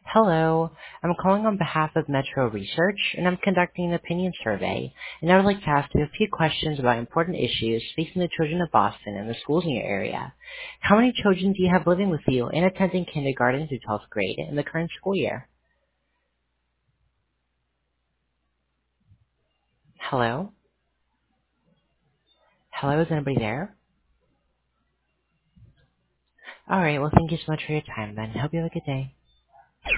Hello. I'm calling on behalf of Metro Research, and I'm conducting an opinion survey, and I would like to ask you a few questions about important issues facing the children of Boston and the schools in your area. How many children do you have living with you and attending kindergarten through 12th grade in the current school year? Hello? Hello, is anybody there? All right, well, thank you so much for your time, then. Hope you have a good day.